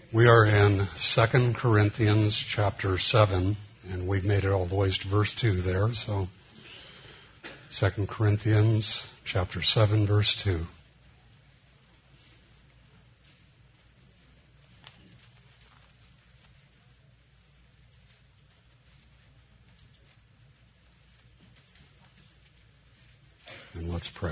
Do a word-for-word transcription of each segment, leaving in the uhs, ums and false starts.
We are in Second Corinthians chapter seven, and we've made it all the way to verse two there. So Second Corinthians chapter seven, verse two. And let's pray.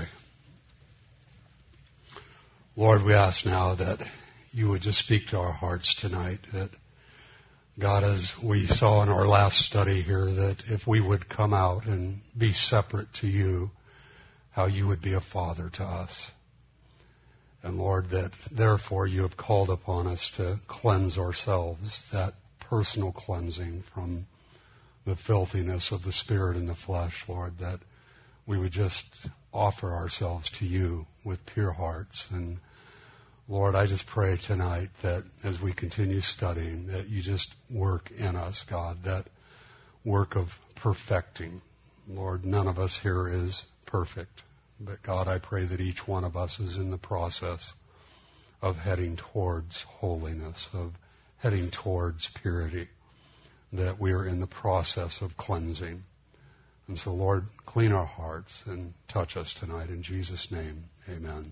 Lord, we ask now that you would just speak to our hearts tonight, that God, as we saw in our last study here, that if we would come out and be separate to you, how you would be a father to us. And Lord, that therefore you have called upon us to cleanse ourselves, that personal cleansing from the filthiness of the spirit and the flesh, Lord, that we would just offer ourselves to you with pure hearts. And Lord, I just pray tonight that as we continue studying, that you just work in us, God, that work of perfecting. Lord, none of us here is perfect. But God, I pray that each one of us is in the process of heading towards holiness, of heading towards purity, that we are in the process of cleansing. And so, Lord, clean our hearts and touch us tonight. In Jesus' name, amen.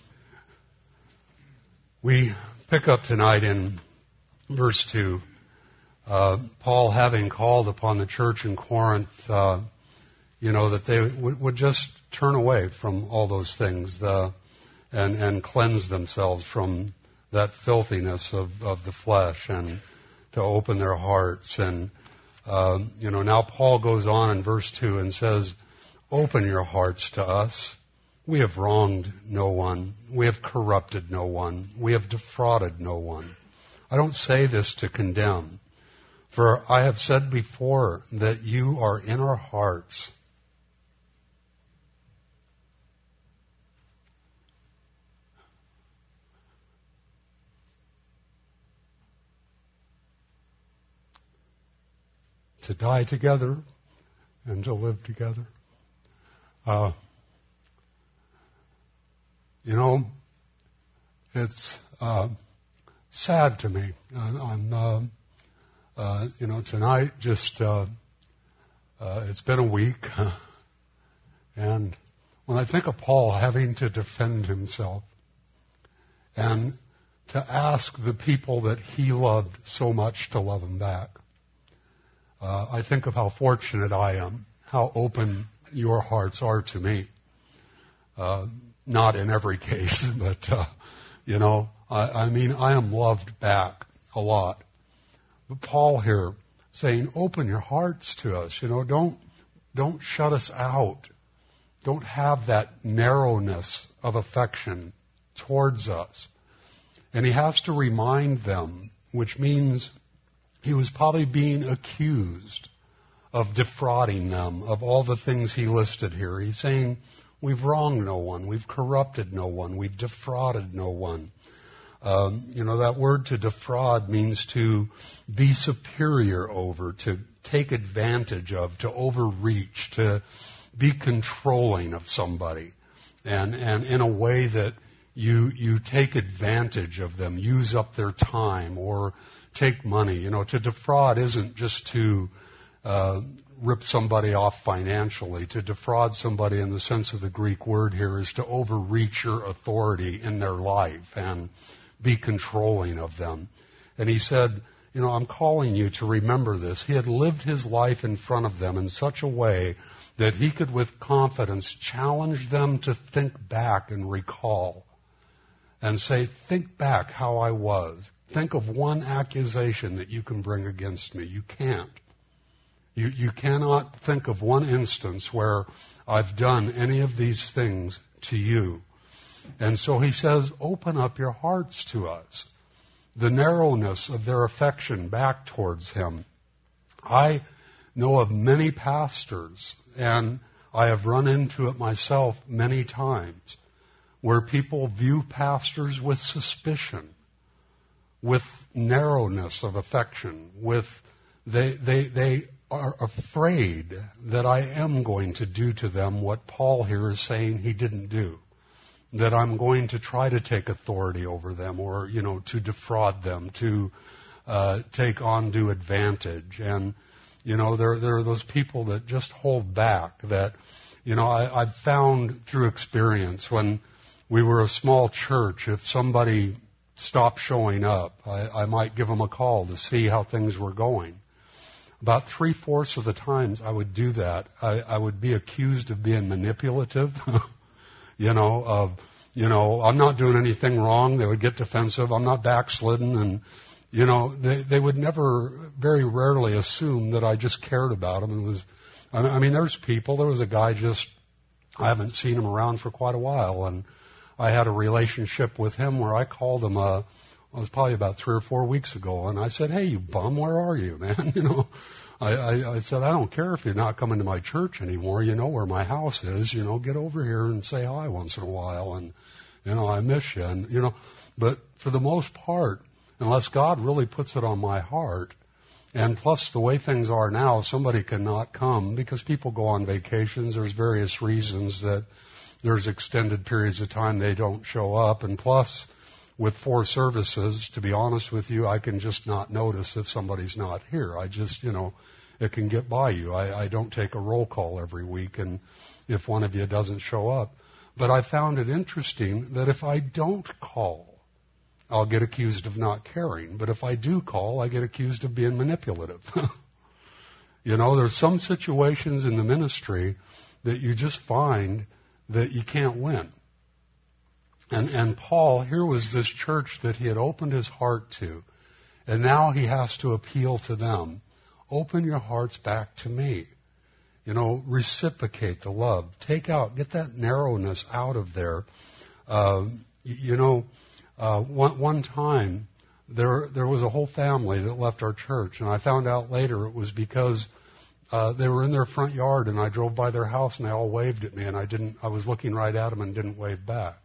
We pick up tonight in verse two. Uh, Paul, having called upon the church in Corinth, uh, you know, that they w- would just turn away from all those things the, and, and cleanse themselves from that filthiness of, of the flesh, and to open their hearts. And, uh, you know, now Paul goes on in verse two and says, open your hearts to us. We have wronged no one. We have corrupted no one. We have defrauded no one. I don't say this to condemn, for I have said before that you are in our hearts. To die together and to live together. Uh, You know, it's uh, sad to me. Uh, I'm, uh, uh, you know, tonight just, uh, uh, it's been a week. And when I think of Paul having to defend himself and to ask the people that he loved so much to love him back, uh, I think of how fortunate I am, how open your hearts are to me. Uh, Not in every case, but, uh, you know, I, I mean, I am loved back a lot. But Paul here saying, open your hearts to us, you know, don't, don't shut us out. Don't have that narrowness of affection towards us. And he has to remind them, which means he was probably being accused of defrauding them of all the things he listed here. He's saying, we've wronged no one. We've corrupted no one. We've defrauded no one. Um, you know, that word to defraud means to be superior over, to take advantage of, to overreach, to be controlling of somebody. And, and in a way that you, you take advantage of them, use up their time or take money. You know, to defraud isn't just to, uh, rip somebody off financially. To defraud somebody in the sense of the Greek word here is to overreach your authority in their life and be controlling of them. And he said, you know, I'm calling you to remember this. He had lived his life in front of them in such a way that he could with confidence challenge them to think back and recall and say, think back how I was. Think of one accusation that you can bring against me. You can't. You, you cannot think of one instance where I've done any of these things to you. And so he says, open up your hearts to us. The narrowness of their affection back towards him. I know of many pastors, and I have run into it myself many times, where people view pastors with suspicion, with narrowness of affection, with they they they are afraid that I am going to do to them what Paul here is saying he didn't do. that I'm going to try to take authority over them or, you know, to defraud them, to uh, take undue advantage. And, you know, there, there are those people that just hold back that, you know, I, I've found through experience when we were a small church, if somebody stopped showing up, I, I might give them a call to see how things were going. About three-fourths of the times I would do that, I, I would be accused of being manipulative, you know, of, you know, I'm not doing anything wrong. They would get defensive. I'm not backslidden. And, you know, they, they would never, very rarely assume that I just cared about them. And was, I mean, there's people, there was a guy just, I haven't seen him around for quite a while. And I had a relationship with him where I called him, uh, it was probably about three or four weeks ago, and I said, hey, you bum, where are you, man? You know, I, I, I said, I don't care if you're not coming to my church anymore. You know where my house is. You know, get over here and say hi once in a while, and, you know, I miss you. And, you know, but for the most part, unless God really puts it on my heart, and plus the way things are now, somebody cannot come because people go on vacations. There's various reasons that there's extended periods of time they don't show up, and plus, with four services, to be honest with you, I can just not notice if somebody's not here. I just, you know, it can get by you. I, I don't take a roll call every week, and if one of you doesn't show up. But I found it interesting that if I don't call, I'll get accused of not caring. But if I do call, I get accused of being manipulative. You know, there's some situations in the ministry that you just find that you can't win. And, and Paul, here was this church that he had opened his heart to, and now he has to appeal to them. Open your hearts back to me. You know, reciprocate the love. Take out, get that narrowness out of there. Uh, you, you know, uh, one, one time there there was a whole family that left our church, and I found out later it was because uh, they were in their front yard, and I drove by their house, and they all waved at me, and I didn't. I was looking right at them and didn't wave back.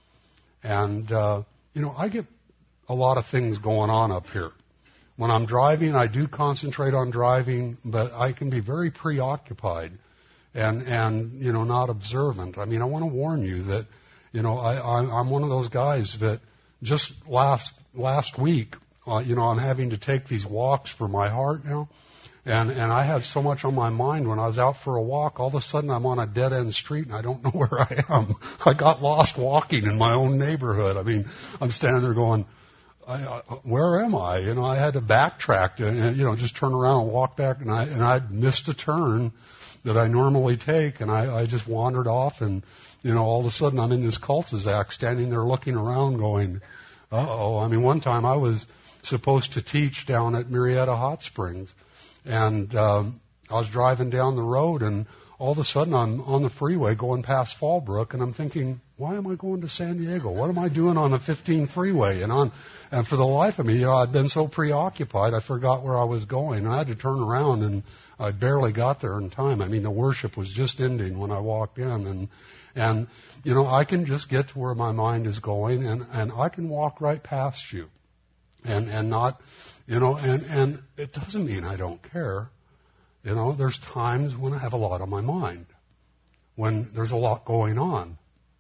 And, uh, you know, I get a lot of things going on up here. When I'm driving, I do concentrate on driving, but I can be very preoccupied and, and, you know, not observant. I mean, I want to warn you that, you know, I, I, I'm one of those guys that just last, last week, uh, you know, I'm having to take these walks for my heart now. And, and I had so much on my mind when I was out for a walk, all of a sudden I'm on a dead-end street and I don't know where I am. I got lost walking in my own neighborhood. I mean, I'm standing there going, I, I, where am I? You know, I had to backtrack to, and, you know, just turn around and walk back, and I, and I'd missed a turn that I normally take, and I, I just wandered off, and, you know, all of a sudden I'm in this cul-de-sac standing there looking around going, uh-oh. I mean, one time I was supposed to teach down at Murrieta Hot Springs. And um, I was driving down the road, and all of a sudden I'm on the freeway going past Fallbrook, and I'm thinking, why am I going to San Diego? What am I doing on the fifteen freeway? And on, and for the life of me, you know, I'd been so preoccupied, I forgot where I was going. I had to turn around, and I barely got there in time. I mean, the worship was just ending when I walked in, and and you know, I can just get to where my mind is going, and and I can walk right past you, and and not. You know, and, and it doesn't mean I don't care. You know, there's times when I have a lot on my mind, when there's a lot going on.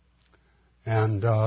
And uh,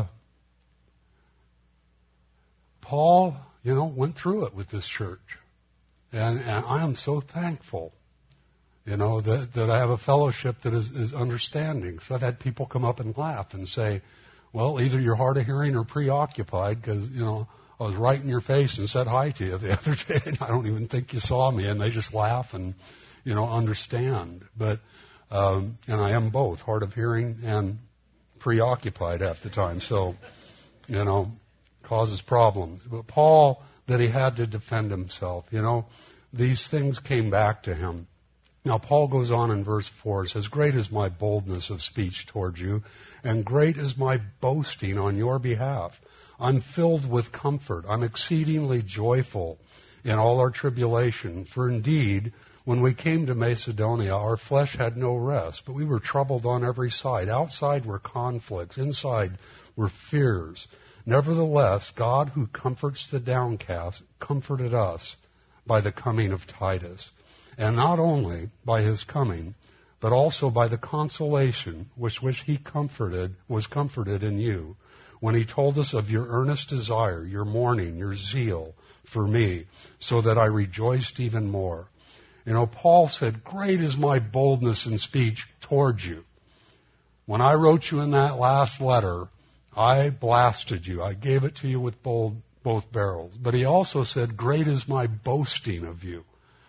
Paul, you know, went through it with this church. And, and I am so thankful, you know, that, that I have a fellowship that is, is understanding. So I've had people come up and laugh and say, well, either you're hard of hearing or preoccupied because, you know, I was right in your face and said hi to you the other day, and I don't even think you saw me, and they just laugh and, you know, understand. But, um, and I am both, hard of hearing and preoccupied half the time. So, you know, causes problems. But Paul, that he had to defend himself, you know, these things came back to him. Now, Paul goes on in verse four, it says, great is my boldness of speech toward you, and great is my boasting on your behalf. I'm filled with comfort. I'm exceedingly joyful in all our tribulation. For indeed, when we came to Macedonia, our flesh had no rest, but we were troubled on every side. Outside were conflicts. Inside were fears. Nevertheless, God, who comforts the downcast, comforted us by the coming of Titus. And not only by his coming, but also by the consolation with which he comforted, was comforted in you, when he told us of your earnest desire, your mourning, your zeal for me, so that I rejoiced even more. You know, Paul said, great is my boldness in speech towards you. When I wrote you in that last letter, I blasted you. I gave it to you with bold, both barrels. But he also said, great is my boasting of you.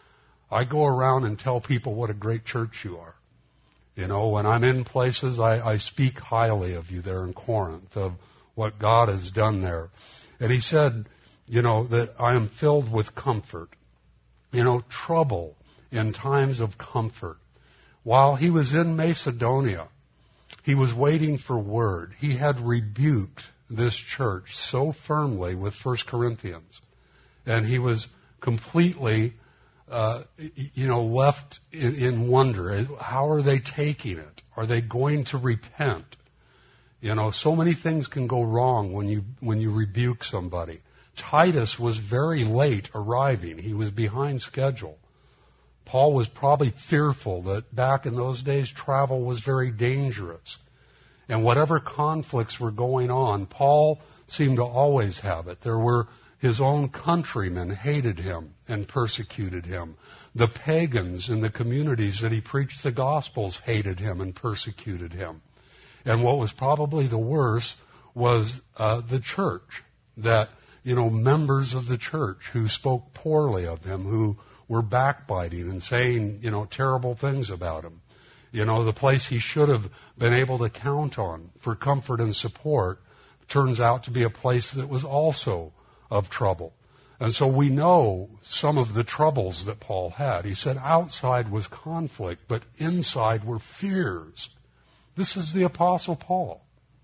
I go around and tell people what a great church you are. You know, when I'm in places, I, I speak highly of you there in Corinth, of what God has done there. And he said, you know, that I am filled with comfort. You know, trouble in times of comfort. While he was in Macedonia, he was waiting for word. He had rebuked this church so firmly with First Corinthians. And he was completely, uh, you know, left in, in wonder. How are they taking it? Are they going to repent? You know, so many things can go wrong when you, when you rebuke somebody. Titus was very late arriving. He was behind schedule. Paul was probably fearful that back in those days travel was very dangerous. And whatever conflicts were going on, Paul seemed to always have it. There were his own countrymen hated him and persecuted him. The pagans in the communities that he preached the Gospels hated him and persecuted him. And what was probably the worst was uh, the church, that, you know, members of the church who spoke poorly of him, who were backbiting and saying, you know, terrible things about him. You know, the place he should have been able to count on for comfort and support turns out to be a place that was also of trouble. And so we know some of the troubles that Paul had. He said outside was conflict, but inside were fears. This is the Apostle Paul.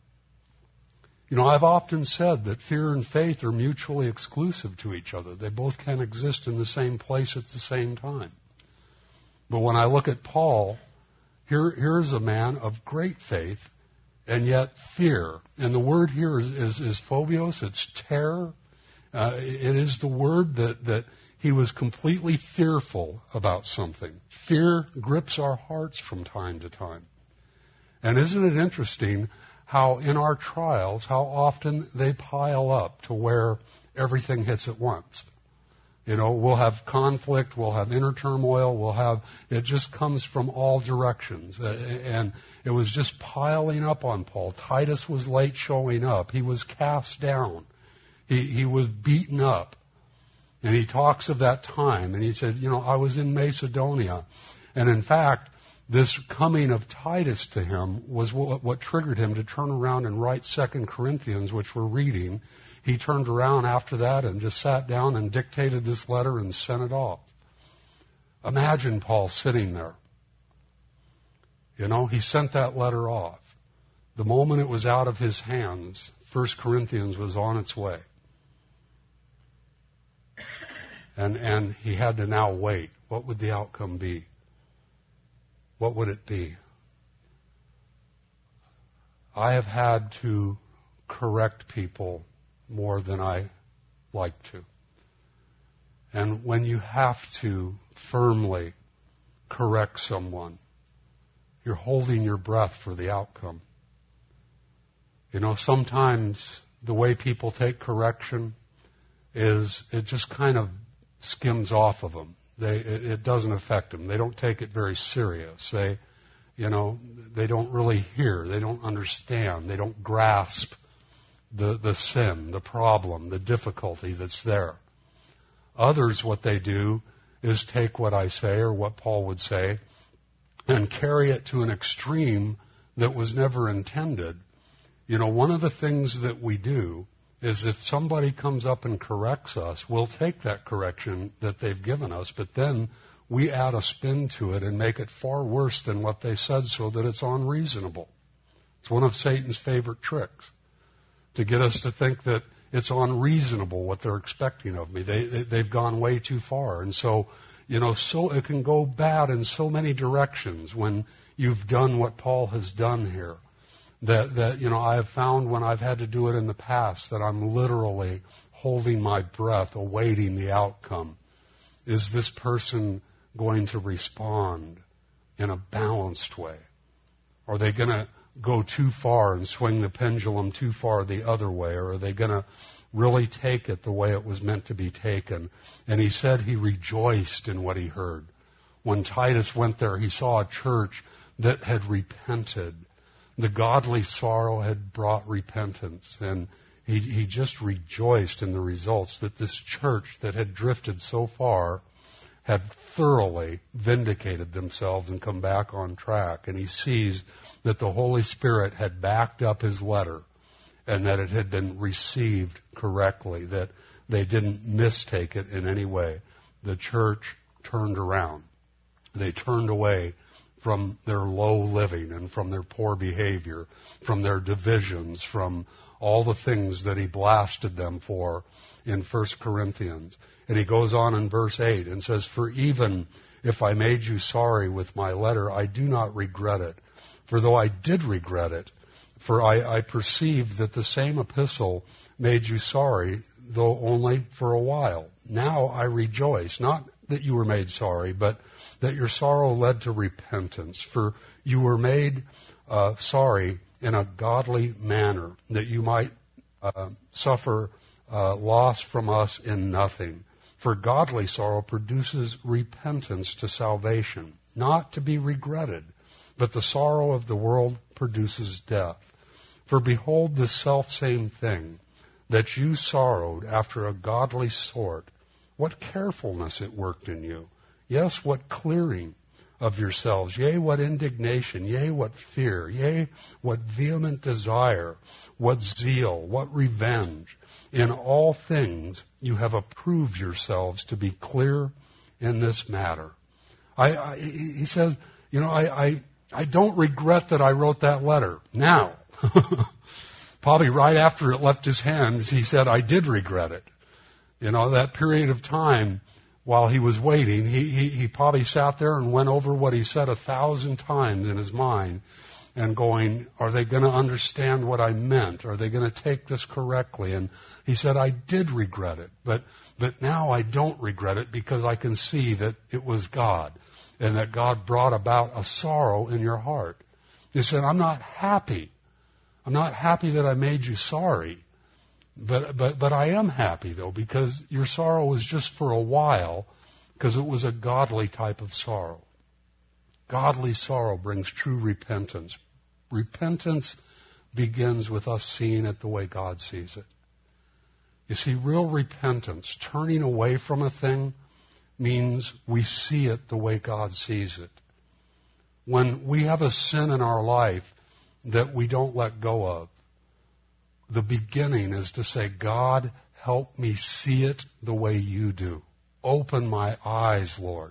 You know, I've often said that fear and faith are mutually exclusive to each other. They both can exist in the same place at the same time. But when I look at Paul, here, here's a man of great faith and yet fear. And the word here is, is, is phobios. It's terror. Uh, it is the word that, that he was completely fearful about something. Fear grips our hearts from time to time. And isn't it interesting how in our trials, how often they pile up to where everything hits at once. You know, we'll have conflict, we'll have inner turmoil, we'll have, it just comes from all directions. And it was just piling up on Paul. Titus was late showing up. He was cast down. He, he was beaten up. And he talks of that time, and he said, you know, I was in Macedonia. And in fact, this coming of Titus to him was what, what triggered him to turn around and write Second Corinthians, which we're reading. He turned around after that and just sat down and dictated this letter and sent it off. Imagine Paul sitting there. You know, he sent that letter off. The moment it was out of his hands, First Corinthians was on its way. And, and he had to now wait. What would the outcome be? What would it be? I have had to correct people more than I like to. And when you have to firmly correct someone, you're holding your breath for the outcome. You know, sometimes the way people take correction is it just kind of skims off of them. They, it, it doesn't affect them. They don't take it very serious. They, you know, they don't really hear. They don't understand. They don't grasp the, the sin, the problem, the difficulty that's there. Others, what they do is take what I say or what Paul would say and carry it to an extreme that was never intended. You know, one of the things that we do is if somebody comes up and corrects us, we'll take that correction that they've given us, but then we add a spin to it and make it far worse than what they said so that it's unreasonable. It's one of Satan's favorite tricks, to get us to think that it's unreasonable what they're expecting of me. They, they, they've gone way too far. And so, you know, so it can go bad in so many directions when you've done what Paul has done here. That, that, you know, I have found when I've had to do it in the past that I'm literally holding my breath, awaiting the outcome. Is this person going to respond in a balanced way? Are they going to go too far and swing the pendulum too far the other way? Or are they going to really take it the way it was meant to be taken? And he said he rejoiced in what he heard. When Titus went there, he saw a church that had repented. The godly sorrow had brought repentance. And he, he just rejoiced in the results that this church that had drifted so far had thoroughly vindicated themselves and come back on track. And he sees that the Holy Spirit had backed up his letter and that it had been received correctly, that they didn't mistake it in any way. The church turned around. They turned away from their low living and from their poor behavior, from their divisions, from all the things that he blasted them for in First Corinthians. And he goes on in verse eight and says, "For even if I made you sorry with my letter, I do not regret it. For though I did regret it, for I, I perceived that the same epistle made you sorry, though only for a while. Now I rejoice, not that you were made sorry, but that your sorrow led to repentance. For you were made uh, sorry in a godly manner, that you might uh, suffer uh, loss from us in nothing. For godly sorrow produces repentance to salvation, not to be regretted, but the sorrow of the world produces death. For behold the selfsame thing, that you sorrowed after a godly sort, what carefulness it worked in you. Yes, what clearing of yourselves. Yea, what indignation. Yea, what fear. Yea, what vehement desire. What zeal. What revenge. In all things you have approved yourselves to be clear in this matter." I, I, he says, you know, I, I, I don't regret that I wrote that letter. Now, probably right after it left his hands, he said, I did regret it. You know, that period of time while he was waiting, he, he, he probably sat there and went over what he said a thousand times in his mind and going, are they going to understand what I meant? Are they going to take this correctly? And he said, I did regret it, but, but now I don't regret it because I can see that it was God and that God brought about a sorrow in your heart. He said, I'm not happy. I'm not happy that I made you sorry. But, but, but I am happy though, because your sorrow was just for a while, because it was a godly type of sorrow. Godly sorrow brings true repentance. Repentance begins with us seeing it the way God sees it. You see, real repentance, turning away from a thing, means we see it the way God sees it. When we have a sin in our life that we don't let go of, the beginning is to say, God, help me see it the way you do. Open my eyes, Lord.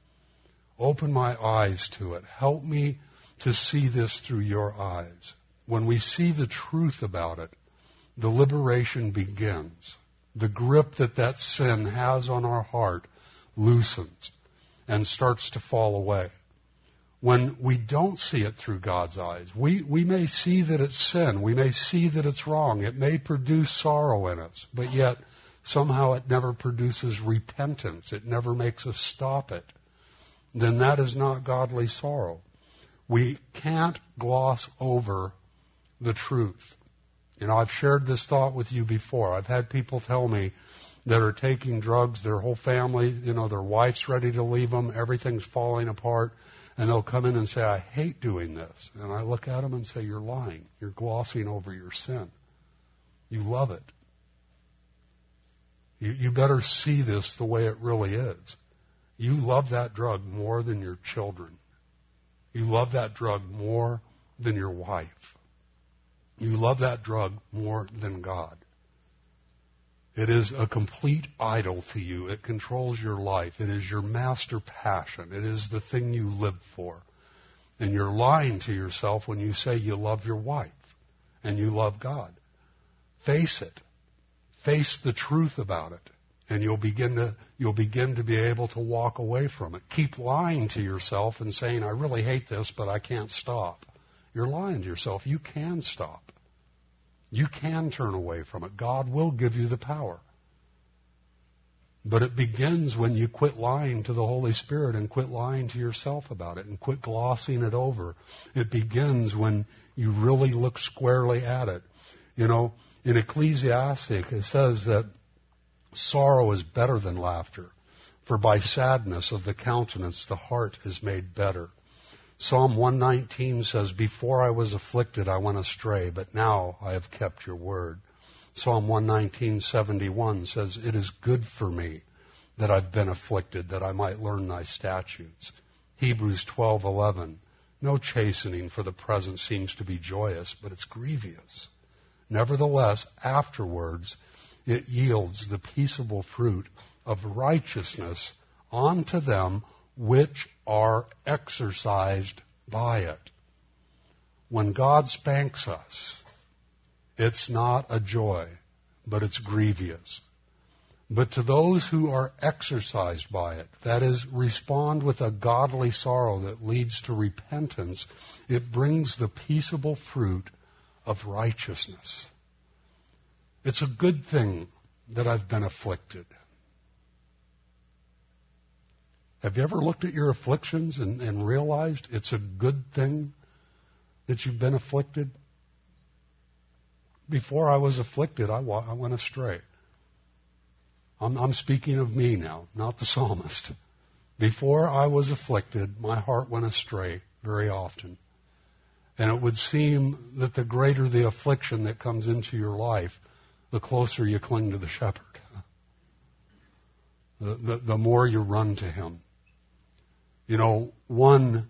Open my eyes to it. Help me to see this through your eyes. When we see the truth about it, the liberation begins. The grip that that sin has on our heart loosens and starts to fall away. When we don't see it through God's eyes, we, we may see that it's sin. We may see that it's wrong. It may produce sorrow in us, but yet somehow it never produces repentance. It never makes us stop it. Then that is not godly sorrow. We can't gloss over the truth. You know, I've shared this thought with you before. I've had people tell me that are taking drugs, their whole family, you know, their wife's ready to leave them, everything's falling apart. And they'll come in and say, I hate doing this. And I look at them and say, you're lying. You're glossing over your sin. You love it. You, you better see this the way it really is. You love that drug more than your children. You love that drug more than your wife. You love that drug more than God. It is a complete idol to you. It controls your life. It is your master passion. It is the thing you live for. And you're lying to yourself when you say you love your wife and you love God. Face it. Face the truth about it. And you'll begin to, you'll begin to be able to walk away from it. Keep lying to yourself and saying, I really hate this, but I can't stop. You're lying to yourself. You can stop. You can turn away from it. God will give you the power. But it begins when you quit lying to the Holy Spirit and quit lying to yourself about it and quit glossing it over. It begins when you really look squarely at it. You know, in Ecclesiastic, it says that sorrow is better than laughter, for by sadness of the countenance the heart is made better. Psalm one nineteen says, before I was afflicted I went astray, but now I have kept your word. Psalm one nineteen, seventy-one says, it is good for me that I've been afflicted, that I might learn thy statutes. Hebrews twelve eleven, no chastening for the present seems to be joyous, but it's grievous. Nevertheless, afterwards, it yields the peaceable fruit of righteousness unto them which are exercised by it. When God spanks us, it's not a joy, but it's grievous. But to those who are exercised by it, that is, respond with a godly sorrow that leads to repentance, it brings the peaceable fruit of righteousness. It's a good thing that I've been afflicted. Have you ever looked at your afflictions and, and realized it's a good thing that you've been afflicted? Before I was afflicted, I, wa- I went astray. I'm, I'm speaking of me now, not the psalmist. Before I was afflicted, my heart went astray very often. And it would seem that the greater the affliction that comes into your life, the closer you cling to the shepherd. The, the, the more you run to him. You know, one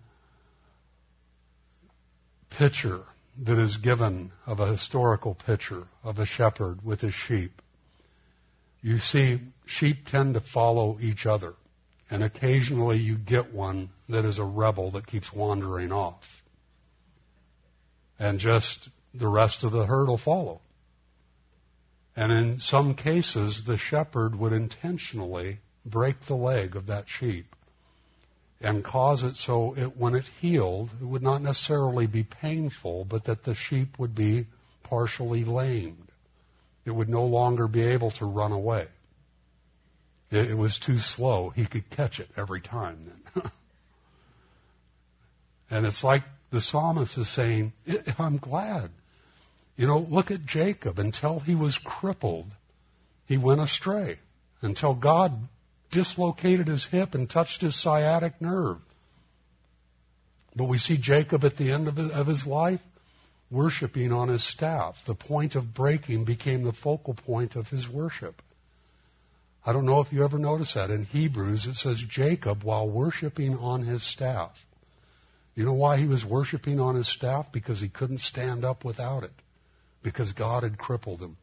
picture that is given of a historical picture of a shepherd with his sheep. You see, sheep tend to follow each other, and occasionally you get one that is a rebel that keeps wandering off. And just the rest of the herd will follow. And in some cases, the shepherd would intentionally break the leg of that sheep and cause it so it, when it healed, it would not necessarily be painful, but that the sheep would be partially lamed. It would no longer be able to run away. It, it was too slow. He could catch it every time then. And it's like the psalmist is saying, I'm glad. You know, look at Jacob. Until he was crippled, he went astray. Until God dislocated his hip and touched his sciatic nerve. But we see Jacob at the end of his, of his life worshiping on his staff. The point of breaking became the focal point of his worship. I don't know if you ever noticed that. In Hebrews, it says Jacob while worshiping on his staff. You know why he was worshiping on his staff? Because he couldn't stand up without it. Because God had crippled him.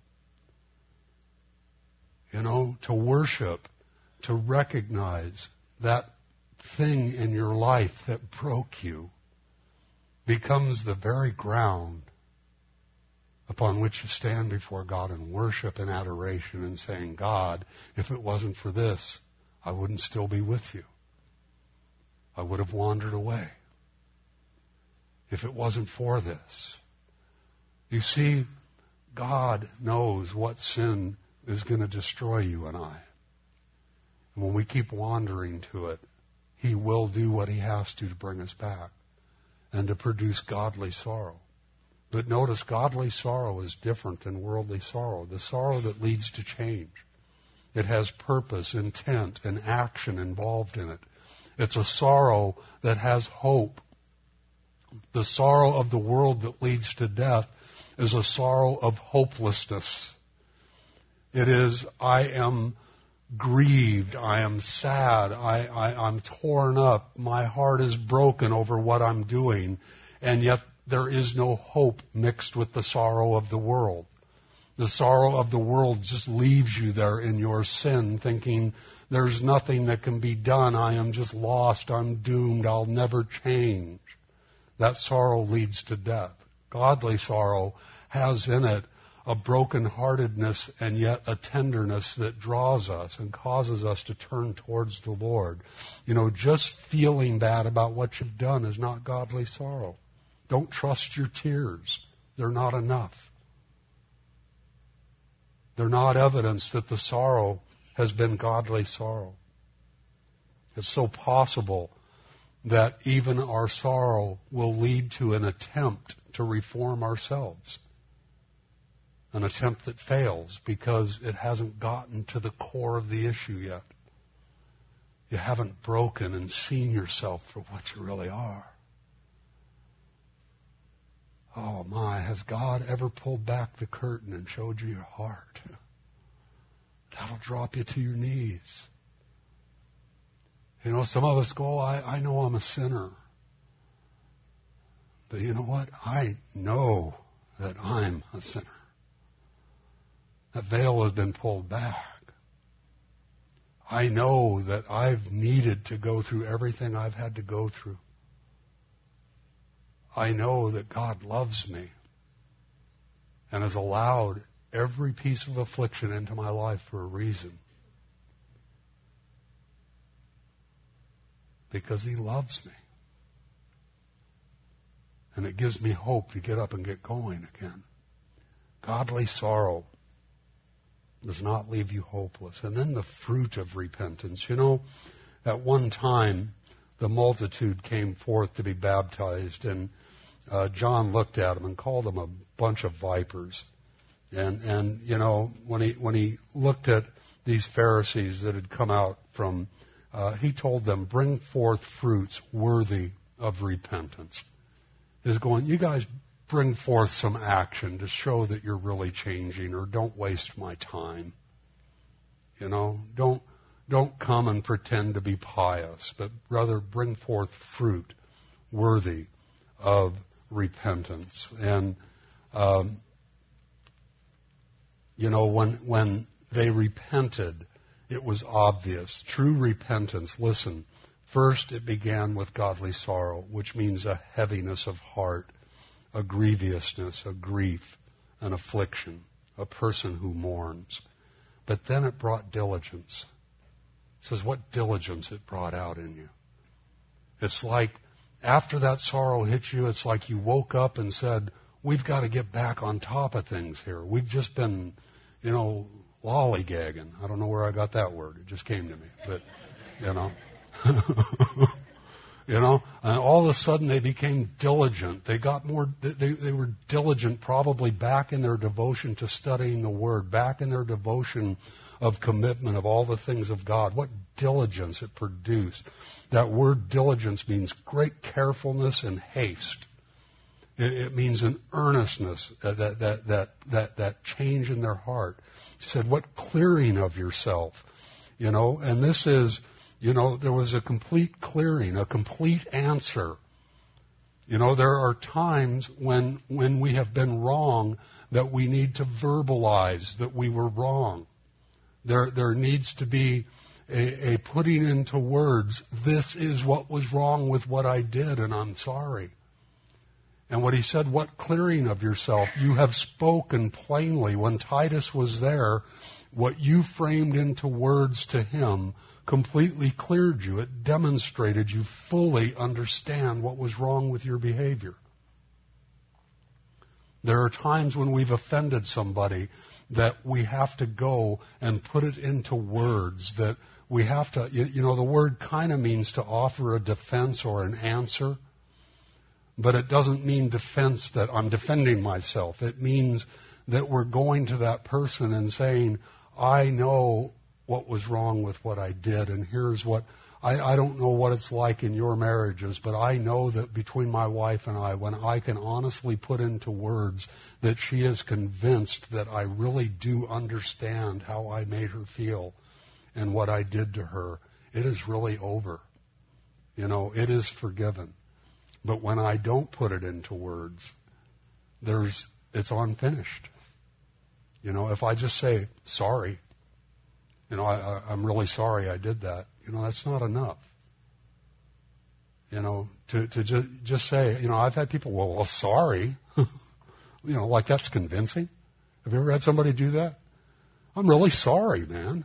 You know, to worship, to recognize that thing in your life that broke you becomes the very ground upon which you stand before God in worship and adoration and saying, God, if it wasn't for this, I wouldn't still be with you. I would have wandered away. If it wasn't for this. You see, God knows what sin is going to destroy you and I. And when we keep wandering to it, he will do what he has to to bring us back and to produce godly sorrow. But notice, godly sorrow is different than worldly sorrow. The sorrow that leads to change. It has purpose, intent, and action involved in it. It's a sorrow that has hope. The sorrow of the world that leads to death is a sorrow of hopelessness. It is, I am grieved, I am sad, I, I, I'm torn up, my heart is broken over what I'm doing, and yet there is no hope mixed with the sorrow of the world. The sorrow of the world just leaves you there in your sin, thinking there's nothing that can be done, I am just lost, I'm doomed, I'll never change. That sorrow leads to death. Godly sorrow has in it a brokenheartedness and yet a tenderness that draws us and causes us to turn towards the Lord. You know, just feeling bad about what you've done is not godly sorrow. Don't trust your tears. They're not enough. They're not evidence that the sorrow has been godly sorrow. It's so possible that even our sorrow will lead to an attempt to reform ourselves. An attempt that fails because it hasn't gotten to the core of the issue yet. You haven't broken and seen yourself for what you really are. Oh my, has God ever pulled back the curtain and showed you your heart? That'll drop you to your knees. You know, some of us go, I, I know I'm a sinner. But you know what? I know that I'm a sinner. That veil has been pulled back. I know that I've needed to go through everything I've had to go through. I know that God loves me and has allowed every piece of affliction into my life for a reason. Because He loves me. And it gives me hope to get up and get going again. Godly sorrow does not leave you hopeless. And then the fruit of repentance. You know, at one time, the multitude came forth to be baptized, and uh, John looked at them and called them a bunch of vipers. And, and you know, when he, when he looked at these Pharisees that had come out from, uh, he told them, bring forth fruits worthy of repentance. He's going, you guys bring forth some action to show that you're really changing, or don't waste my time. You know, don't, don't come and pretend to be pious, but rather bring forth fruit worthy of repentance. And, um, you know, when, when they repented, it was obvious. True repentance, listen, first it began with godly sorrow, which means a heaviness of heart, a grievousness, a grief, an affliction, a person who mourns. But then it brought diligence. It says what diligence it brought out in you. It's like after that sorrow hit you, it's like you woke up and said, we've got to get back on top of things here. We've just been, you know, lollygagging. I don't know where I got that word. It just came to me. But, you know. You know, and all of a sudden they became diligent. They got more, they, they were diligent probably back in their devotion to studying the Word, back in their devotion of commitment of all the things of God. What diligence it produced. That word diligence means great carefulness and haste. It, it means an earnestness, that, that, that, that, that, that change in their heart. He said, what clearing of yourself, you know, and this is, you know, there was a complete clearing, a complete answer. You know, there are times when when we have been wrong that we need to verbalize that we were wrong. There there needs to be a, a putting into words, this is what was wrong with what I did, and I'm sorry. And what he said, what clearing of yourself? You have spoken plainly. When Titus was there, what you framed into words to him completely cleared you. It demonstrated you fully understand what was wrong with your behavior. There are times when we've offended somebody that we have to go and put it into words, that we have to, you, you know, the word kind of means to offer a defense or an answer, but it doesn't mean defense that I'm defending myself. It means that we're going to that person and saying, I know what was wrong with what I did, and here's what, I, I don't know what it's like in your marriages, but I know that between my wife and I, when I can honestly put into words that she is convinced that I really do understand how I made her feel and what I did to her, it is really over. You know, it is forgiven. But when I don't put it into words, there's, it's unfinished. You know, if I just say, sorry, you know, I, I, I'm really sorry I did that. You know, that's not enough. You know, to, to just, just say, you know, I've had people, well, well sorry. You know, like that's convincing. Have you ever had somebody do that? I'm really sorry, man.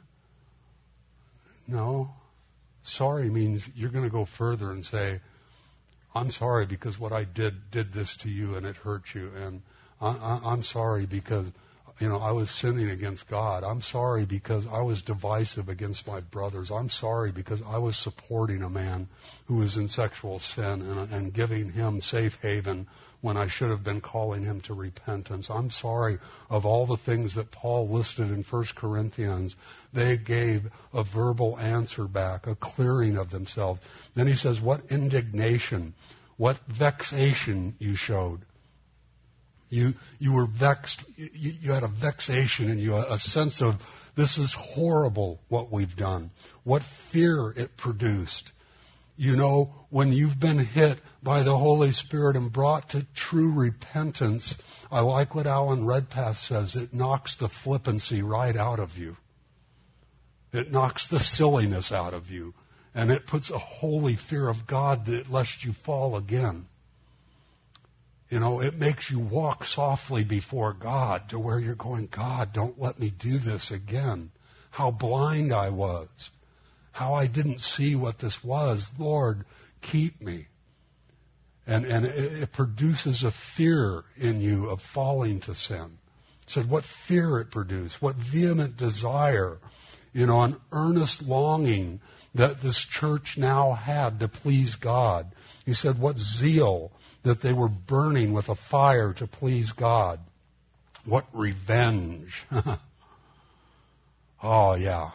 No. Sorry means you're going to go further and say, I'm sorry because what I did did this to you and it hurt you. And I, I, I'm sorry because you know, I was sinning against God. I'm sorry because I was divisive against my brothers. I'm sorry because I was supporting a man who was in sexual sin and, and giving him safe haven when I should have been calling him to repentance. I'm sorry of all the things that Paul listed in First Corinthians. They gave a verbal answer back, a clearing of themselves. Then he says, what indignation, what vexation you showed. You you were vexed. You, you had a vexation in you, a, a sense of this is horrible what we've done. What fear it produced. You know, when you've been hit by the Holy Spirit and brought to true repentance, I like what Alan Redpath says. It knocks the flippancy right out of you. It knocks the silliness out of you. And it puts a holy fear of God that lest you fall again. You know, it makes you walk softly before God to where you're going, God, don't let me do this again. How blind I was. How I didn't see what this was. Lord, keep me. And, and it, it produces a fear in you of falling to sin. It said what fear it produced, what vehement desire, you know, an earnest longing that this church now had to please God. He said what zeal that they were burning with a fire to please God. What revenge. Oh, yeah.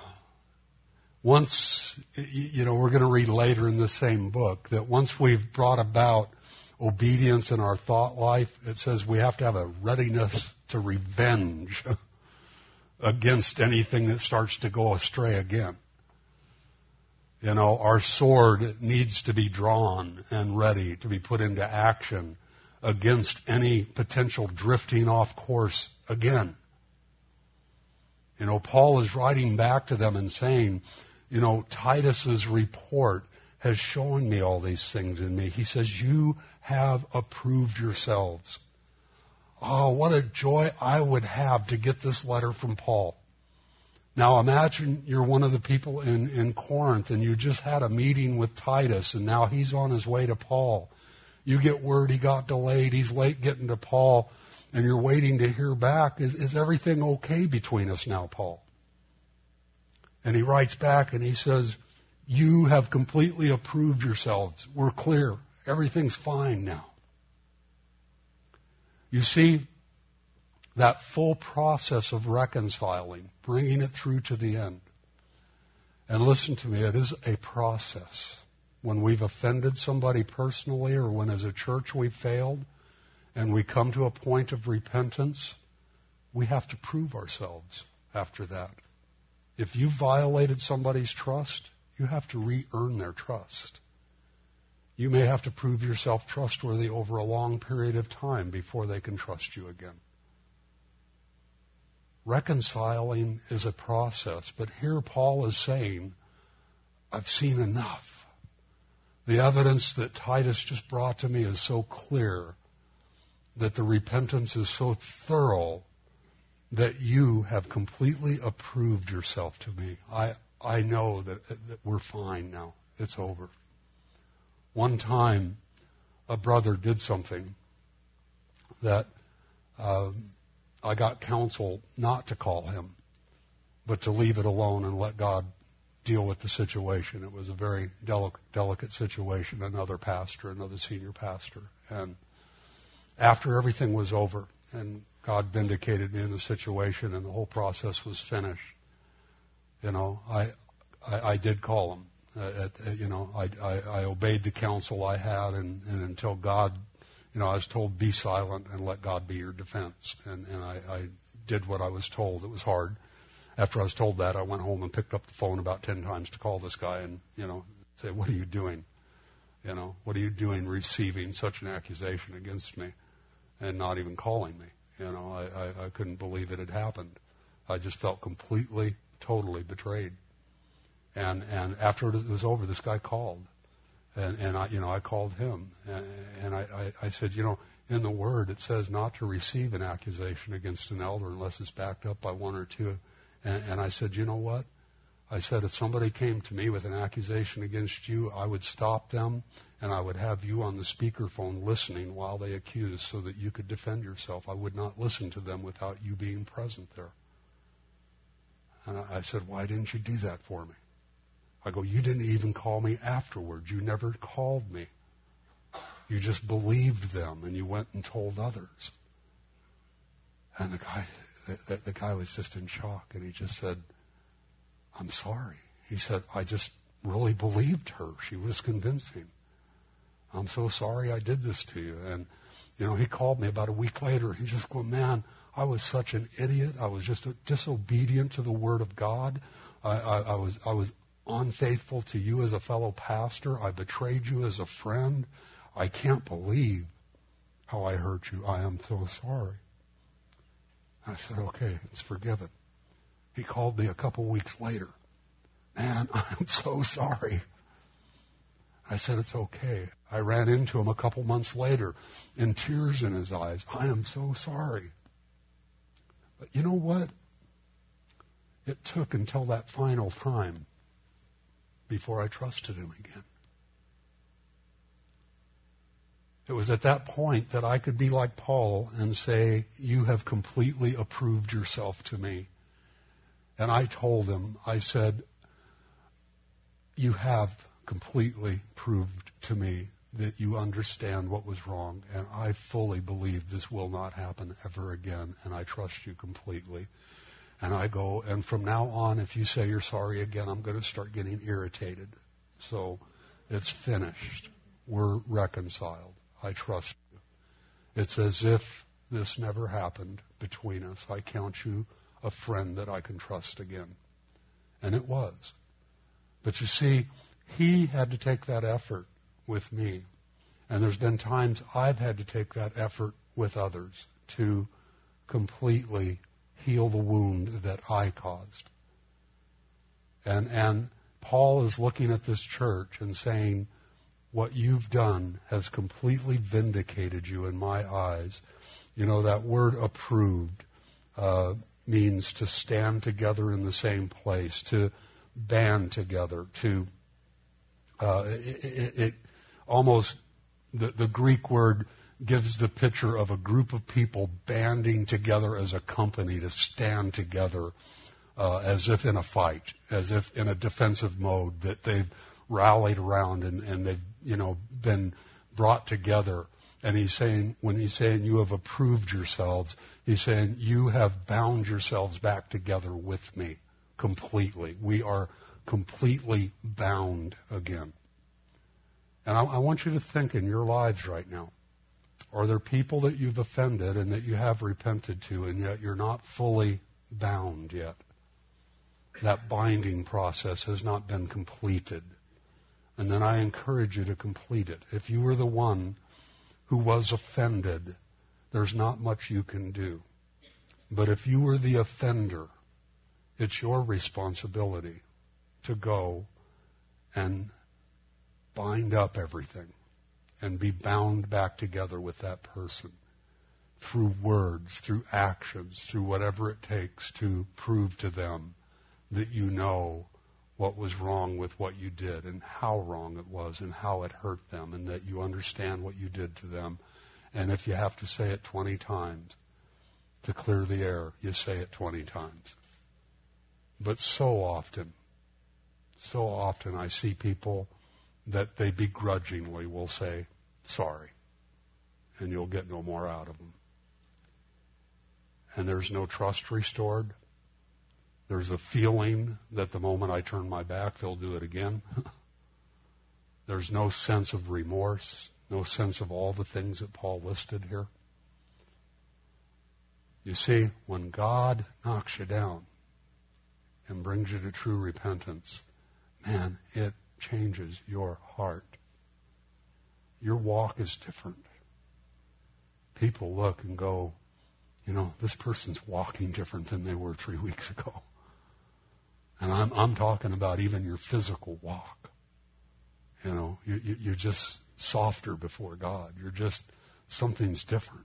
Once, you know, we're going to read later in the same book that once we've brought about obedience in our thought life, it says we have to have a readiness to revenge against anything that starts to go astray again. You know, our sword needs to be drawn and ready to be put into action against any potential drifting off course again. You know, Paul is writing back to them and saying, you know, Titus's report has shown me all these things in me. He says, you have approved yourselves. Oh, what a joy I would have to get this letter from Paul. Now imagine you're one of the people in, in Corinth and you just had a meeting with Titus and now he's on his way to Paul. You get word he got delayed, he's late getting to Paul, and you're waiting to hear back. Is, is everything okay between us now, Paul? And he writes back and he says, you have completely approved yourselves. We're clear. Everything's fine now. You see, that full process of reconciling, bringing it through to the end. And listen to me, it is a process. When we've offended somebody personally or when as a church we've failed and we come to a point of repentance, we have to prove ourselves after that. If you violated somebody's trust, you have to re-earn their trust. You may have to prove yourself trustworthy over a long period of time before they can trust you again. Reconciling is a process, but here Paul is saying, I've seen enough. The evidence that Titus just brought to me is so clear that the repentance is so thorough that you have completely approved yourself to me. I, I know that, that we're fine now. It's over. One time, a brother did something that um, I got counsel not to call him, but to leave it alone and let God deal with the situation. It was a very delic- delicate situation, another pastor, another senior pastor. And after everything was over and God vindicated me in the situation and the whole process was finished, you know, I I, I did call him. Uh, at, uh, you know, I, I, I obeyed the counsel I had, and, and until God, you know, I was told, be silent and let God be your defense. And, and I, I did what I was told. It was hard. After I was told that, I went home and picked up the phone about ten times to call this guy and, you know, say, what are you doing? You know, what are you doing receiving such an accusation against me and not even calling me? You know, I, I, I couldn't believe it had happened. I just felt completely, totally betrayed. And and after it was over, this guy called, and and I you know I called him, and, and I, I I said, you know, in the Word it says not to receive an accusation against an elder unless it's backed up by one or two, and, and I said, you know what, I said, if somebody came to me with an accusation against you, I would stop them, and I would have you on the speakerphone listening while they accuse so that you could defend yourself. I would not listen to them without you being present there. And I said, why didn't you do that for me? I go, you didn't even call me afterwards. You never called me. You just believed them, and you went and told others. And the guy, the, the guy was just in shock, and he just said, I'm sorry. He said, I just really believed her. She was convincing. I'm so sorry I did this to you. And, you know, he called me about a week later. He just go, man, I was such an idiot. I was just disobedient to the Word of God. I, I, I was I was unfaithful to you as a fellow pastor. I betrayed you as a friend. I can't believe how I hurt you. I am so sorry. I said, okay, it's forgiven. He called me a couple weeks later. Man, I'm so sorry. I said, it's okay. I ran into him a couple months later, in tears in his eyes. I am so sorry. But you know what? It took until that final time before I trusted him again. It was at that point that I could be like Paul and say, you have completely approved yourself to me. And I told him, I said, you have completely proved to me that you understand what was wrong, and I fully believe this will not happen ever again, and I trust you completely. And I go, and from now on, if you say you're sorry again, I'm going to start getting irritated. So it's finished. We're reconciled. I trust you. It's as if this never happened between us. I count you a friend that I can trust again. And it was. But you see, he had to take that effort with me. And there's been times I've had to take that effort with others to completely heal the wound that I caused. And, and Paul is looking at this church and saying, what you've done has completely vindicated you in my eyes. You know, that word approved uh, means to stand together in the same place, to band together, to uh, it, it, it almost, the, the Greek word gives the picture of a group of people banding together as a company to stand together uh, as if in a fight, as if in a defensive mode, that they've rallied around and, and they've, you know, been brought together. And he's saying, when he's saying you have approved yourselves, he's saying you have bound yourselves back together with me completely. We are completely bound again. And I, I want you to think in your lives right now, are there people that you've offended and that you have repented to, and yet you're not fully bound yet? That binding process has not been completed. And then I encourage you to complete it. If you were the one who was offended, there's not much you can do. But if you were the offender, it's your responsibility to go and bind up everything and be bound back together with that person through words, through actions, through whatever it takes to prove to them that you know what was wrong with what you did and how wrong it was and how it hurt them, and that you understand what you did to them. And if you have to say it twenty times to clear the air, you say it twenty times. But so often, so often I see people that they begrudgingly will say, sorry, and you'll get no more out of them. And there's no trust restored. There's a feeling that the moment I turn my back, they'll do it again. There's no sense of remorse, no sense of all the things that Paul listed here. You see, when God knocks you down and brings you to true repentance, man, it changes your heart. Your walk is different. People look and go, you know, this person's walking different than they were three weeks ago. And I'm, I'm talking about even your physical walk. You know, you, you, you're just softer before God. You're just, something's different.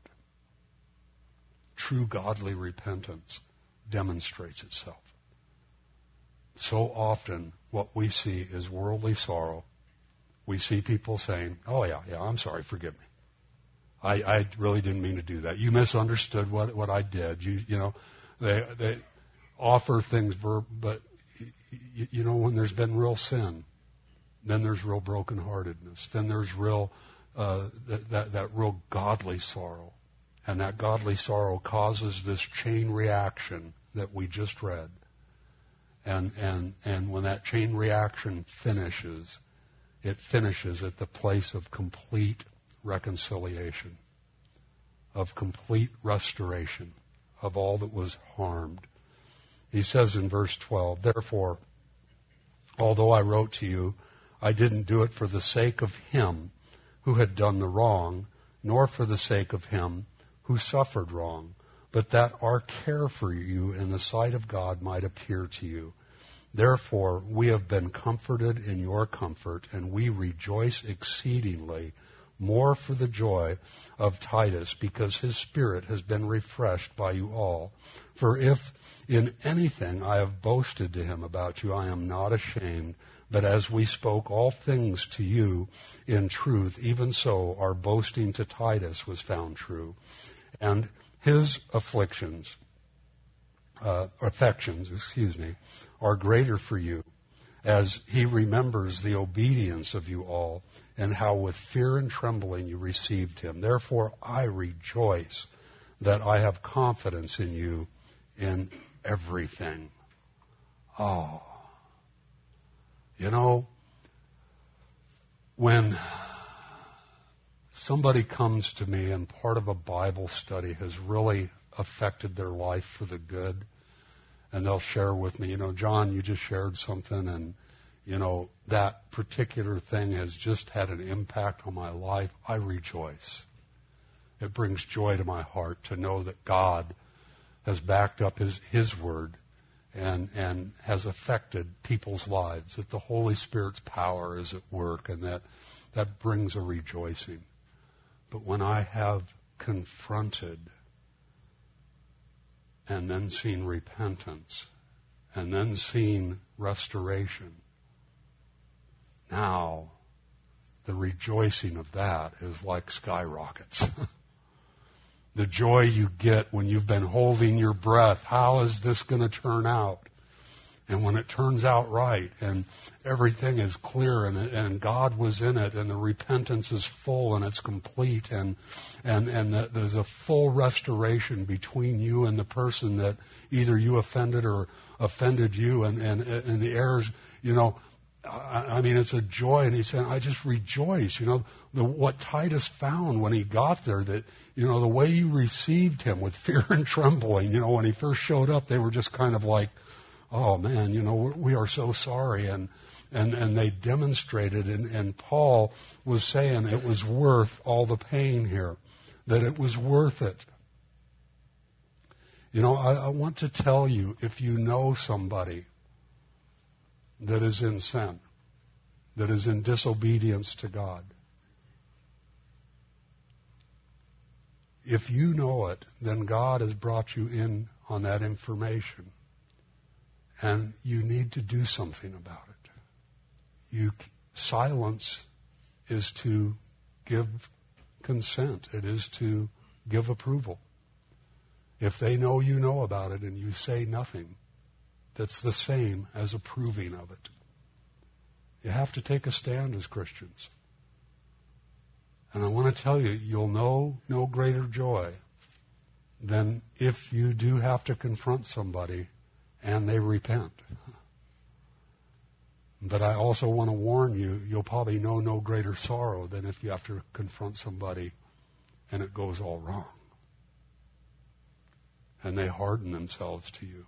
True godly repentance demonstrates itself. so often what we see is worldly sorrow. We see people saying, oh yeah, yeah, I'm sorry, forgive me. I, I really didn't mean to do that. You misunderstood what, what I did. You, you know, they, they offer things, verb, but you, you know, when there's been real sin, then there's real brokenheartedness. Then there's real, uh, that, that, that real godly sorrow. And that godly sorrow causes this chain reaction that we just read. And, and, and when that chain reaction finishes, it finishes at the place of complete reconciliation, of complete restoration of all that was harmed. He says in verse twelve, therefore, although I wrote to you, I didn't do it for the sake of him who had done the wrong, nor for the sake of him who suffered wrong, but that our care for you in the sight of God might appear to you. Therefore, we have been comforted in your comfort, and we rejoice exceedingly, more for the joy of Titus, because his spirit has been refreshed by you all. For if in anything I have boasted to him about you, I am not ashamed, but as we spoke all things to you in truth, even so our boasting to Titus was found true. And his afflictions, uh, affections, excuse me, are greater for you, as he remembers the obedience of you all, and how with fear and trembling you received him. Therefore I rejoice that I have confidence in you in everything. Oh. You know, when somebody comes to me and part of a Bible study has really affected their life for the good, and they'll share with me, you know, John, you just shared something, and, you know, that particular thing has just had an impact on my life, I rejoice. It brings joy to my heart to know that God has backed up his, his word and, and has affected people's lives, that the Holy Spirit's power is at work, and that, that brings a rejoicing. But when I have confronted and then seen repentance and then seen restoration, now the rejoicing of that is like skyrockets. The joy you get when you've been holding your breath. How is this going to turn out? And when it turns out right, and everything is clear, and, and God was in it, and the repentance is full and it's complete, and and and the, there's a full restoration between you and the person that either you offended or offended you, and and and the errors, you know. I mean, it's a joy, and he's saying, I just rejoice. You know, the, what Titus found when he got there, that, you know, the way you received him with fear and trembling, you know, when he first showed up, they were just kind of like, oh man, you know, we're, we are so sorry. And, and, and they demonstrated, and, and Paul was saying it was worth all the pain here, that it was worth it. You know, I, I want to tell you, if you know somebody that is in sin, that is in disobedience to God, if you know it, then God has brought you in on that information, and you need to do something about it. You, silence is to give consent. It is to give approval. If they know you know about it and you say nothing, that's the same as approving of it. You have to take a stand as Christians. And I want to tell you, you'll know no greater joy than if you do have to confront somebody and they repent. But I also want to warn you, you'll probably know no greater sorrow than if you have to confront somebody and it goes all wrong. And they harden themselves to you.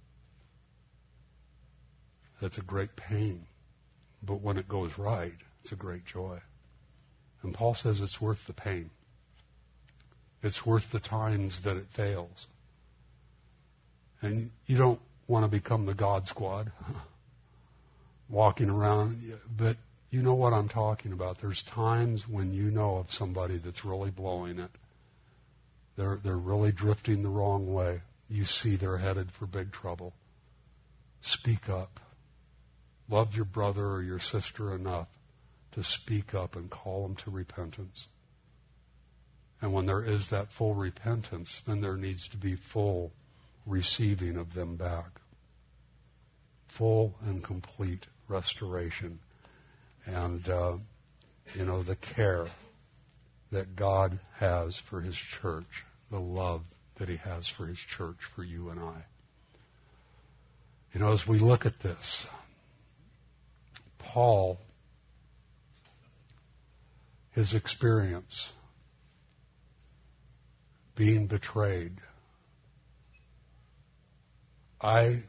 That's a great pain. But when it goes right, it's a great joy. And Paul says it's worth the pain. It's worth the times that it fails. And you don't want to become the God squad, walking around. But you know what I'm talking about. There's times when you know of somebody that's really blowing it. They're, they're really drifting the wrong way. You see they're headed for big trouble. Speak up. love your brother or your sister enough to speak up and call them to repentance. And when there is that full repentance, then there needs to be full receiving of them back. Full and complete restoration. And, uh, you know, the care that God has for His church, the love that He has for His church, for you and I. You know, as we look at this, Paul, his experience, being betrayed, I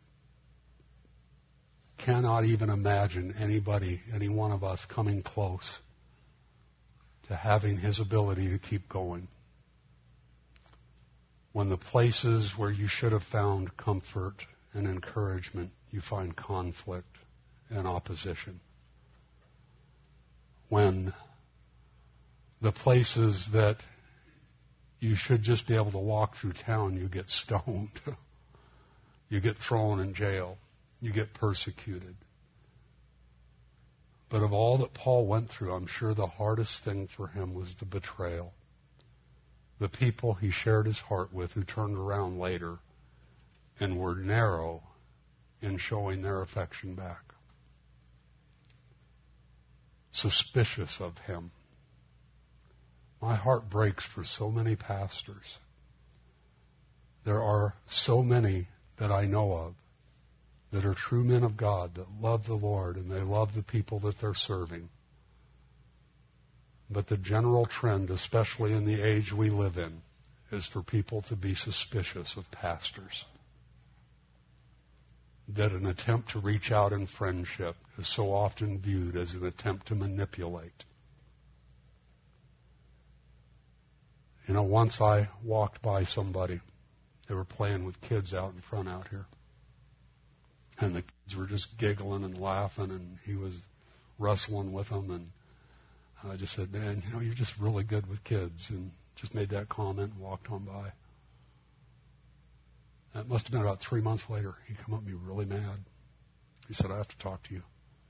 cannot even imagine anybody, any one of us, coming close to having his ability to keep going. When the places where you should have found comfort and encouragement, you find conflict and opposition. When the places that you should just be able to walk through town, you get stoned. You get thrown in jail. You get persecuted. But of all that Paul went through, I'm sure the hardest thing for him was the betrayal. The people he shared his heart with who turned around later and were narrow in showing their affection back. Suspicious of him. My heart breaks for so many pastors. There are so many that I know of that are true men of God, that love the Lord and they love the people that they're serving. But the general trend, especially in the age we live in, is for people to be suspicious of pastors. That an attempt to reach out in friendship is so often viewed as an attempt to manipulate. You know, once I walked by somebody, they were playing with kids out in front out here. And the kids were just giggling and laughing, and he was wrestling with them. And I just said, man, you know, you're just really good with kids. And just made that comment and walked on by. That must have been about three months later. He came up to me really mad. He said, I have to talk to you.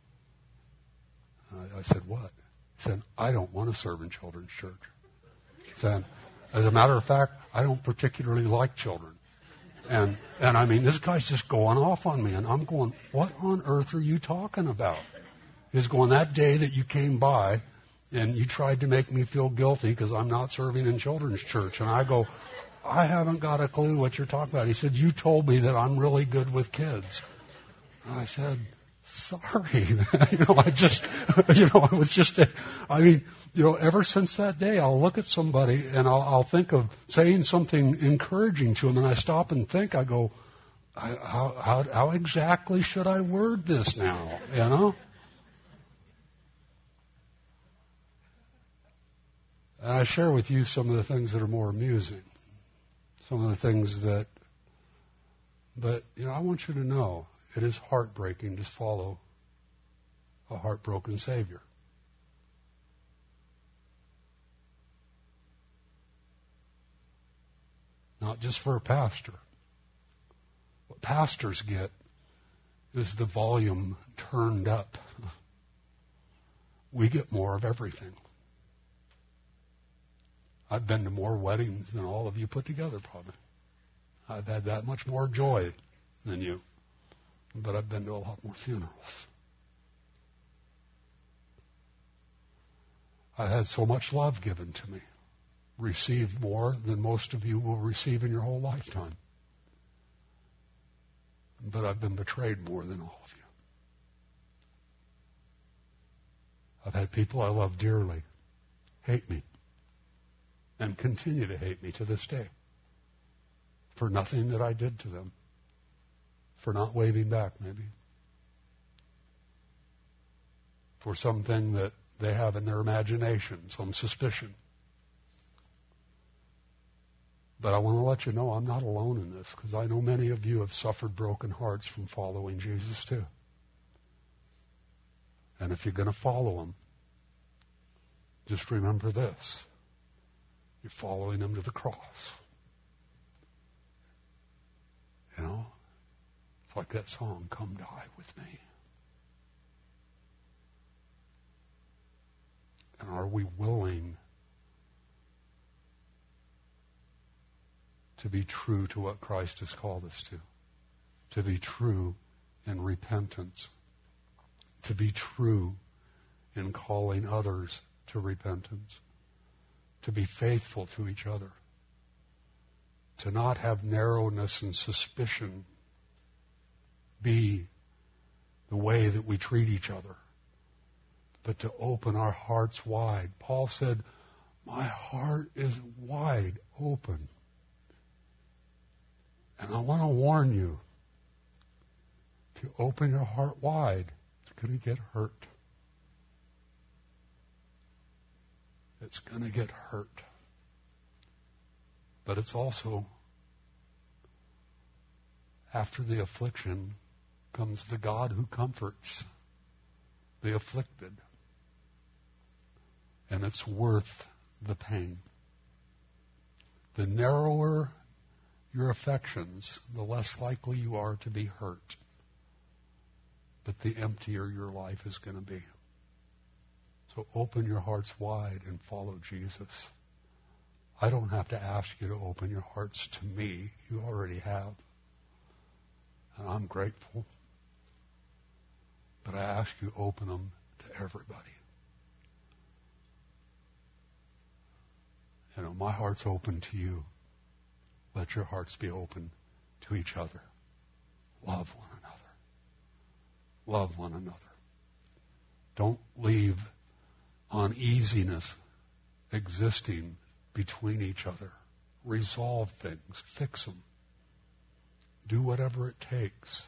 I, I said, what? He said, I don't want to serve in children's church. He said, as a matter of fact, I don't particularly like children. And, and I mean, this guy's just going off on me. And I'm going, what on earth are you talking about? He's going, that day that you came by and you tried to make me feel guilty because I'm not serving in children's church. And I go, I haven't got a clue what you're talking about. He said, you told me that I'm really good with kids. And I said, sorry. you know, I just, you know, it was just, a, I mean, you know, ever since that day, I'll look at somebody and I'll, I'll think of saying something encouraging to them, and I stop and think, I go, I, how, how, how exactly should I word this now, you know? And I share with you some of the things that are more amusing, some of the things that, but, you know, I want you to know, it is heartbreaking to follow a heartbroken Savior. Not just for a pastor. What pastors get is the volume turned up. We get more of everything. I've been to more weddings than all of you put together, probably. I've had that much more joy than you. But I've been to a lot more funerals. I've had so much love given to me. Received more than most of you will receive in your whole lifetime. But I've been betrayed more than all of you. I've had people I love dearly hate me and continue to hate me to this day for nothing that I did to them. For not waving back, maybe. For something that they have in their imagination, some suspicion. But I want to let you know I'm not alone in this, because I know many of you have suffered broken hearts from following Jesus too. And if you're going to follow him, just remember this. You're following him to the cross. You know? It's like that song, Come Die With Me. are we willing to be true to what Christ has called us to? To be true in repentance. To be true in calling others to repentance. To be faithful to each other. To not have narrowness and suspicion be the way that we treat each other, but to open our hearts wide. Paul said, my heart is wide open. And I want to warn you, if you open your heart wide, it's going to get hurt. It's going to get hurt. But it's also, after the affliction comes the God who comforts the afflicted. And it's worth the pain. The narrower your affections, the less likely you are to be hurt. But the emptier your life is going to be. So open your hearts wide and follow Jesus. I don't have to ask you to open your hearts to me. You already have. And I'm grateful. But I ask you to open them to everybody. You know, my heart's open to you. Let your hearts be open to each other. Love one another. Love one another. Don't leave uneasiness existing between each other. Resolve things. Fix them. Do whatever it takes.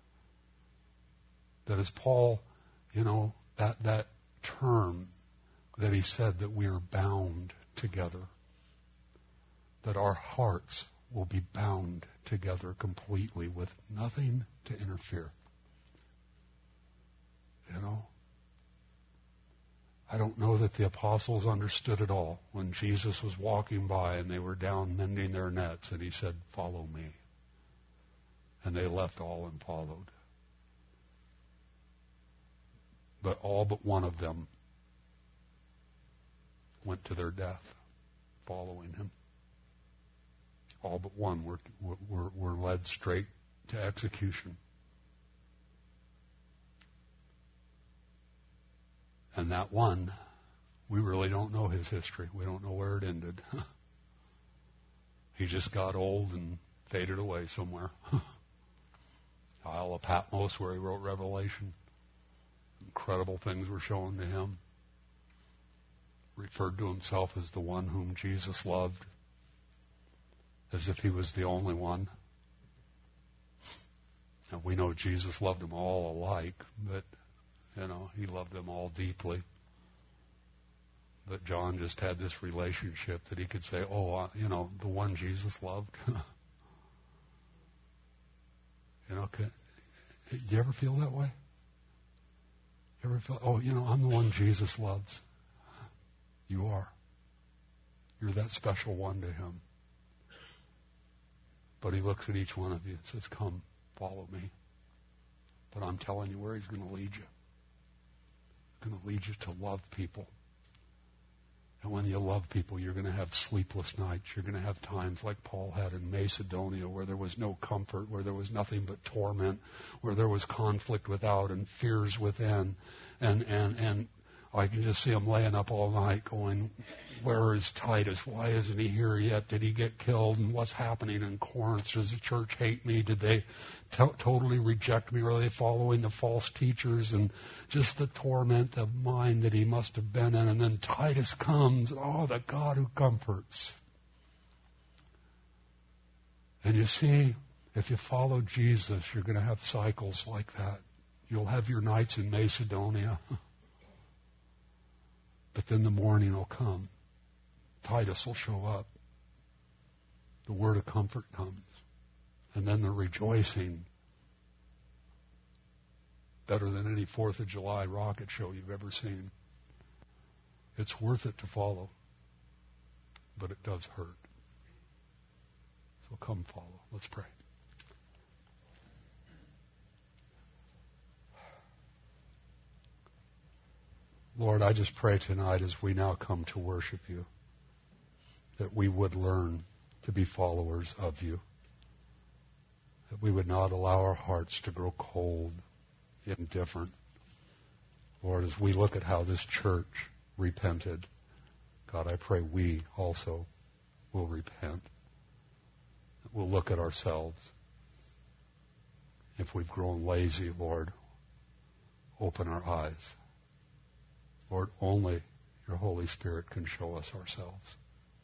That is Paul, you know, that, that term that he said that we are bound together. That our hearts will be bound together completely with nothing to interfere. You know? I don't know that the apostles understood it all when Jesus was walking by and they were down mending their nets and he said, follow me. And they left all and followed. But all but one of them went to their death following him. All but one were, were, were led straight to execution. And that one, we really don't know his history. We don't know where it ended. He just got old and faded away somewhere. Isle of Patmos, where he wrote Revelation. Incredible things were shown to him. Referred to himself as the one whom Jesus loved, as if he was the only one. And we know Jesus loved them all alike, but, you know, he loved them all deeply. But John just had this relationship that he could say, oh, uh, you know, the one Jesus loved. You know, can, you ever feel that way? You ever feel, oh, you know, I'm the one Jesus loves. You are. You're that special one to him. But he looks at each one of you and says, come, follow me. But I'm telling you where he's going to lead you. He's going to lead you to love people. And when you love people, you're going to have sleepless nights. You're going to have times like Paul had in Macedonia where there was no comfort, where there was nothing but torment, where there was conflict without and fears within. And, and, and I can just see him laying up all night going, where is Titus? Why isn't he here yet? Did he get killed? And what's happening in Corinth? Does the church hate me? Did they to- totally reject me? Are they following the false teachers? And just the torment of mind that he must have been in. And then Titus comes. Oh, the God who comforts. And you see, if you follow Jesus, you're going to have cycles like that. You'll have your nights in Macedonia. But then the morning will come. Titus will show up. The word of comfort comes. And then the rejoicing, better than any fourth of July rocket show you've ever seen. It's worth it to follow. But it does hurt. So come follow. Let's pray. Lord, I just pray tonight as we now come to worship you, that we would learn to be followers of you, that we would not allow our hearts to grow cold, indifferent. Lord, as we look at how this church repented, God, I pray we also will repent. We'll look at ourselves. If we've grown lazy, Lord, open our eyes. Lord, only your Holy Spirit can show us ourselves.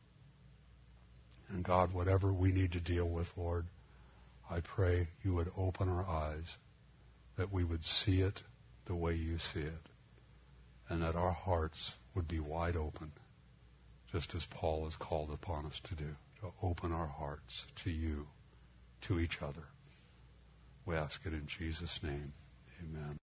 And God, whatever we need to deal with, Lord, I pray you would open our eyes, that we would see it the way you see it, and that our hearts would be wide open, just as Paul has called upon us to do, to open our hearts to you, to each other. We ask it in Jesus' name. Amen.